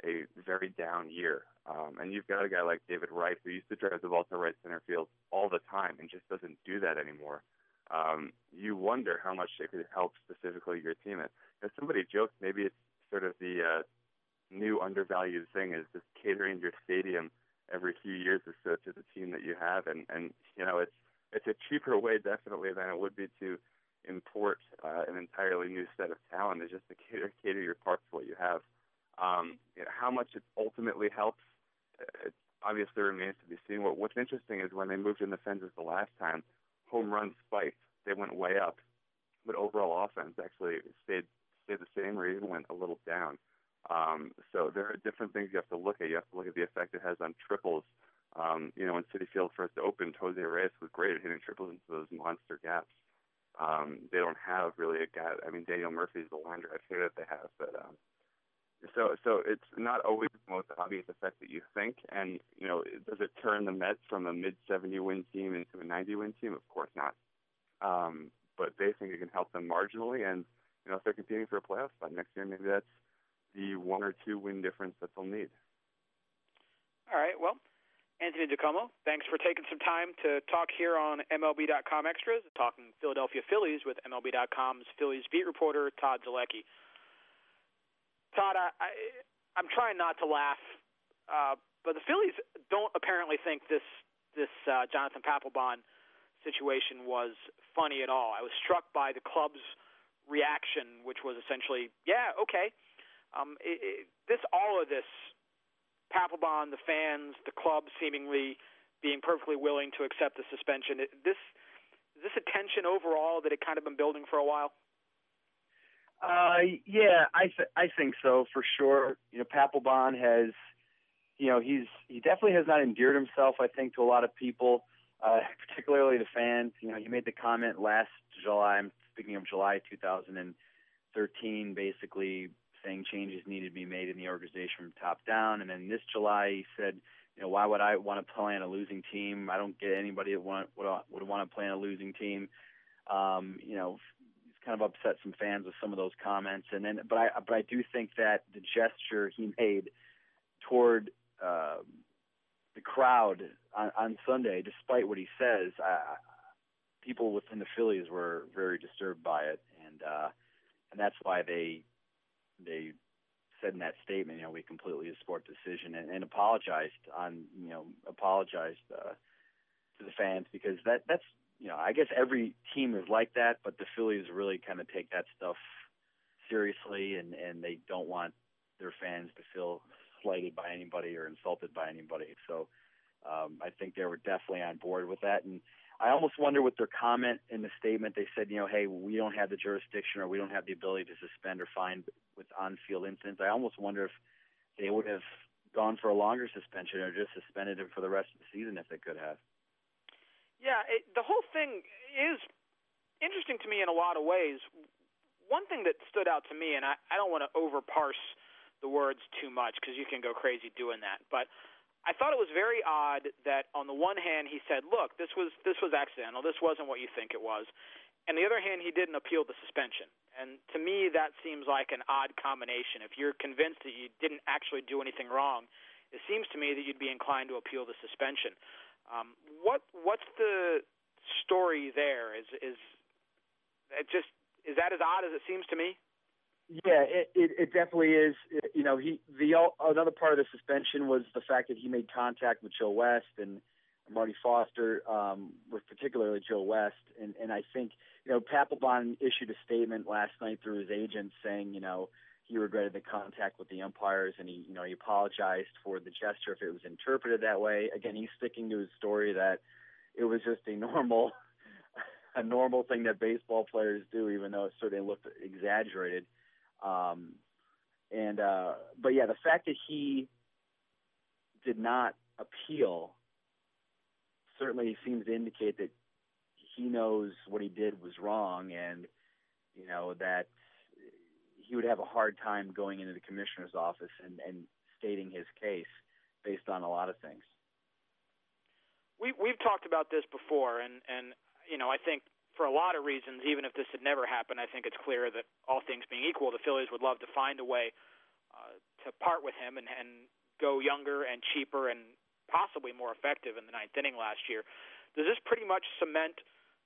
a very down year. And you've got a guy like David Wright who used to drive the ball to right center field all the time and just doesn't do that anymore. You wonder how much it could help specifically your team. And somebody joked maybe it's sort of the new undervalued thing is just catering your stadium every few years or so to the team that you have, and it's a cheaper way definitely than it would be to import an entirely new set of talent. Is just to cater your parks to what you have. How much it ultimately helps, it obviously remains to be seen. What's interesting is when they moved in the fences the last time, home runs spiked. They went way up, but overall offense actually stayed the same or even went a little down. So there are different things you have to look at. You have to look at the effect it has on triples. When Citi Field first opened, Jose Reyes was great at hitting triples into those monster gaps. They don't have really a guy. I mean, Daniel Murphy's the line drive hitter that they have, but so it's not always the most obvious effect that you think. And does it turn the Mets from a mid-70 win team into a 90 win team? Of course not. But they think it can help them marginally, and if they're competing for a playoff spot next year, maybe that's the 1 or 2 win difference that they'll need. All right. Well, Anthony DiComo, thanks for taking some time to talk here on MLB.com Extras, talking Philadelphia Phillies with MLB.com's Phillies beat reporter Todd Zolecki. Todd, I'm trying not to laugh, but the Phillies don't apparently think this Jonathan Papelbon situation was funny at all. I was struck by the club's reaction, which was essentially, yeah, okay. All of this, Papelbon, the fans, the club seemingly being perfectly willing to accept the suspension. Is this a tension overall that had kind of been building for a while? Yeah, I think so for sure. Papelbon has, he definitely has not endeared himself, I think, to a lot of people, particularly the fans. He made the comment last July. I'm speaking of July 2013, basically saying changes needed to be made in the organization from top down. And then this July, he said, why would I want to play on a losing team? I don't get anybody that would want to play on a losing team. He's kind of upset some fans with some of those comments. And then, but I do think that the gesture he made toward the crowd on Sunday, despite what he says, people within the Phillies were very disturbed by it, and that's why they said in that statement, we completely support the decision and apologized to the fans, because that's I guess every team is like that, but the Phillies really kind of take that stuff seriously, and they don't want their fans to feel slighted by anybody or insulted by anybody. So I think they were definitely on board with that. And I almost wonder with their comment in the statement, they said, hey, we don't have the jurisdiction or we don't have the ability to suspend or fine with on-field incidents. I almost wonder if they would have gone for a longer suspension or just suspended him for the rest of the season if they could have. Yeah, the whole thing is interesting to me in a lot of ways. One thing that stood out to me, and I don't want to overparse the words too much because you can go crazy doing that, but I thought it was very odd that on the one hand he said, look, this was accidental, this wasn't what you think it was. And the other hand, he didn't appeal the suspension. And to me, that seems like an odd combination. If you're convinced that you didn't actually do anything wrong, it seems to me that you'd be inclined to appeal the suspension. What's the story there? Is that as odd as it seems to me? Yeah, it definitely is. Another part of the suspension was the fact that he made contact with Joe West and Marty Foster, with particularly Joe West. And I think, Papelbon issued a statement last night through his agent saying, he regretted the contact with the umpires, and he apologized for the gesture if it was interpreted that way. Again, he's sticking to his story that it was just a normal thing that baseball players do, even though it certainly looked exaggerated. But yeah, the fact that he did not appeal certainly seems to indicate that he knows what he did was wrong, and that he would have a hard time going into the commissioner's office and stating his case based on a lot of things. We've talked about this before, and I think for a lot of reasons, even if this had never happened, I think it's clear that all things being equal, the Phillies would love to find a way to part with him and go younger and cheaper and possibly more effective in the ninth inning last year. Does this pretty much cement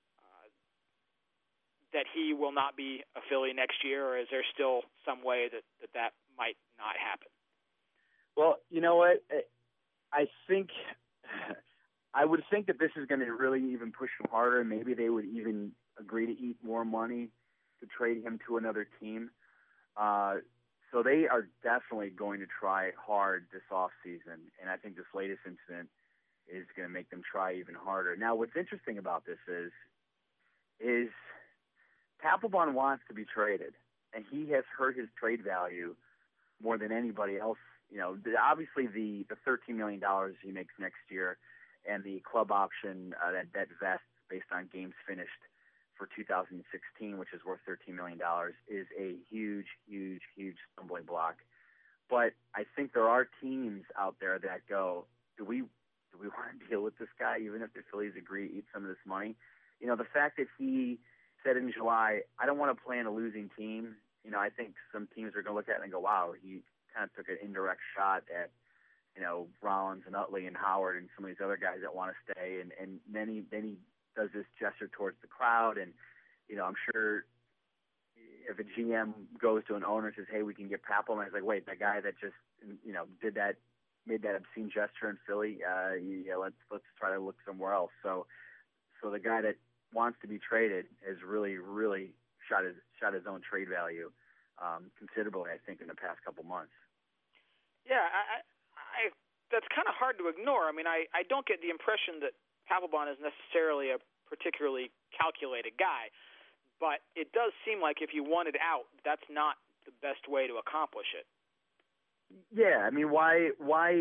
that he will not be a Philly next year, or is there still some way that might not happen? Well, you know what? I would think that this is going to really even push him harder. Maybe they would even agree to eat more money to trade him to another team. So they are definitely going to try hard this offseason, and I think this latest incident is going to make them try even harder. Now, what's interesting about this is Papelbon wants to be traded, and he has hurt his trade value more than anybody else. You know, obviously the $13 million he makes next year and the club option that vests based on games finished for 2016, which is worth $13 million, is a huge, huge, huge stumbling block. But I think there are teams out there that go, do we want to deal with this guy, even if the Phillies agree to eat some of this money? You know, the fact that he said in July, I don't want to play in a losing team, you know, I think some teams are going to look at it and go, wow, he kind of took an indirect shot at, you know, Rollins and Utley and Howard and some of these other guys that want to stay. And then he does this gesture towards the crowd. And, you know, I'm sure if a GM goes to an owner and says, hey, we can get Papelbon, it's like, wait, that guy that just, you know, made that obscene gesture in Philly, let's try to look somewhere else. So the guy that wants to be traded has really, really shot his own trade value considerably, I think, in the past couple months. Yeah, I that's kind of hard to ignore. I mean, I don't get the impression that Papelbon is necessarily a particularly calculated guy, but it does seem like if you wanted out, that's not the best way to accomplish it. Yeah, I mean, why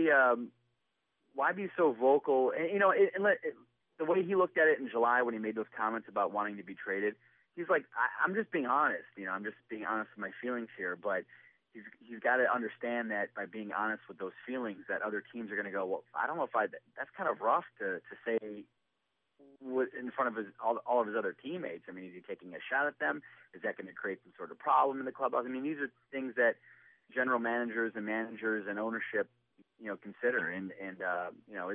be so vocal? And, you know, the way he looked at it in July when he made those comments about wanting to be traded, he's like, I'm just being honest. You know, I'm just being honest with my feelings here. But he's got to understand that by being honest with those feelings, that other teams are going to go, well, I don't know if that's kind of rough to say in front of all of his other teammates. I mean, is he taking a shot at them? Is that going to create some sort of problem in the clubhouse? I mean, these are things that general managers and ownership, you know, consider. And you know,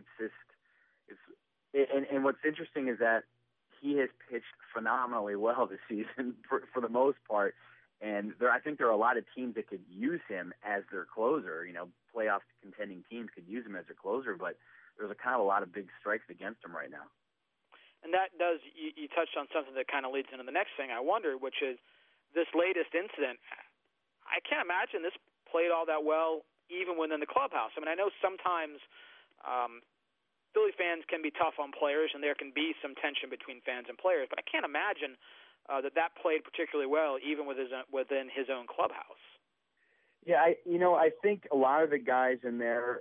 and what's interesting is that he has pitched phenomenally well this season for the most part. And I think there are a lot of teams that could use him as their closer. You know, playoff contending teams could use him as their closer, but there's a kind of a lot of big strikes against him right now. And that does, you touched on something that kind of leads into the next thing I wonder, which is this latest incident. I can't imagine this played all that well even within the clubhouse. I mean, I know sometimes Philly fans can be tough on players, and there can be some tension between fans and players, but I can't imagine that played particularly well even within his own clubhouse. Yeah, I think a lot of the guys in there,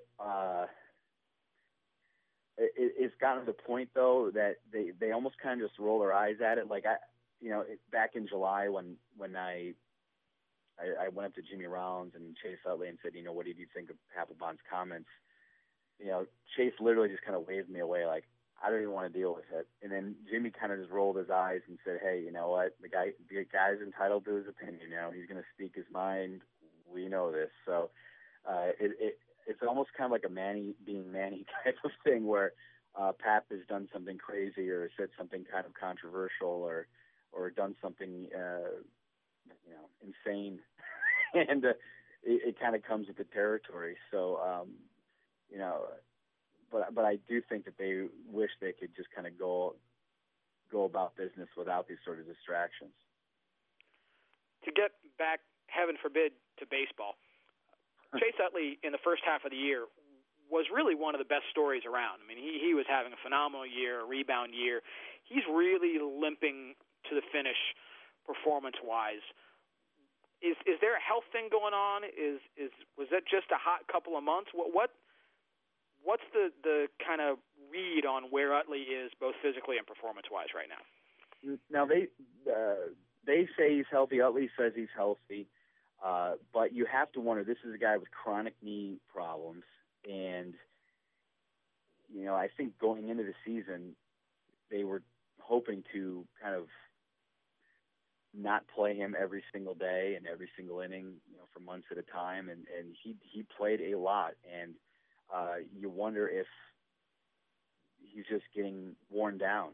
it's gotten to the point though that they almost kind of just roll their eyes at it. Like back in July when I went up to Jimmy Rollins and Chase Utley and said, what did you think of Papelbon's comments? You know, Chase literally just kind of waved me away, like, I don't even want to deal with it. And then Jimmy kind of just rolled his eyes and said, hey, you know what? The guy's entitled to his opinion. You know, he's going to speak his mind. We know this. So it's almost kind of like a Manny being Manny type of thing where Pap has done something crazy or said something kind of controversial or done something, insane. And it kind of comes with the territory. So, But I do think that they wish they could just kind of go about business without these sort of distractions. To get back, heaven forbid, to baseball, Chase Utley in the first half of the year was really one of the best stories around. I mean, he was having a phenomenal year, a rebound year. He's really limping to the finish performance-wise. Is there a health thing going on? Was that just a hot couple of months? What's the kind of read on where Utley is both physically and performance-wise right now? Now, they say he's healthy. Utley says he's healthy. But you have to wonder, this is a guy with chronic knee problems. And, I think going into the season, they were hoping to kind of not play him every single day and every single inning, for months at a time, and he played a lot, and you wonder if he's just getting worn down.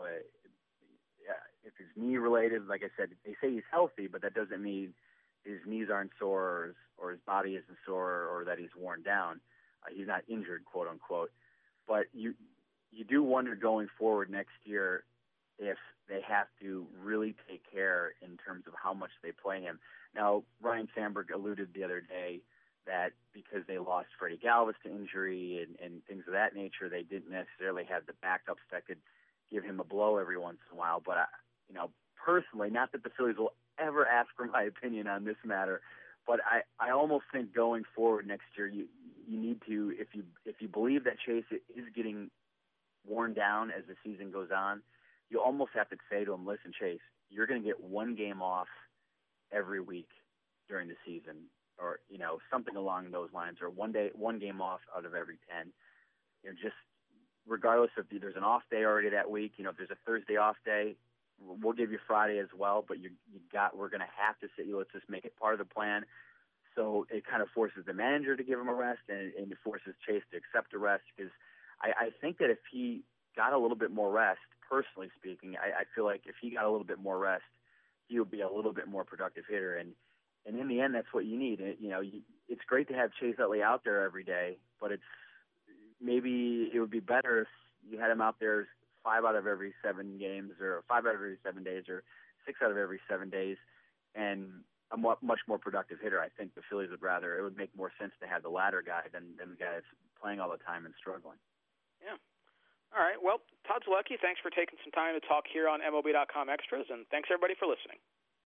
If it's knee related, like I said, they say he's healthy, but that doesn't mean his knees aren't sore or his body isn't sore or that he's worn down. He's not injured, quote unquote. But you do wonder going forward next year if they have to really take care in terms of how much they play him. Now, Ryan Sandberg alluded the other day that because they lost Freddie Galvis to injury and things of that nature, they didn't necessarily have the backups that could give him a blow every once in a while. But, personally, not that the Phillies will ever ask for my opinion on this matter, but I almost think going forward next year, you need to, if you believe that Chase is getting worn down as the season goes on, you almost have to say to him, listen, Chase, you're going to get one game off every week during the season, or something along those lines, or one game off out of every 10. Just regardless if there's an off day already that week, if there's a Thursday off day, we'll give you Friday as well. But we're going to have to say, let's just make it part of the plan. So it kind of forces the manager to give him a rest, and it forces Chase to accept a rest, because I think that if he got a little bit more rest, personally speaking, I feel like if he got a little bit more rest, he would be a little bit more productive hitter. And in the end, that's what you need. It's great to have Chase Utley out there every day, but maybe it would be better if you had him out there 5 out of every 7 games, or 5 out of every 7 days, or 6 out of every 7 days, and a much more productive hitter. I think the Phillies it would make more sense to have the latter guy than the guy that's playing all the time and struggling. Yeah. All right. Well, Todd Zolecki, thanks for taking some time to talk here on MLB.com Extras, and thanks everybody for listening.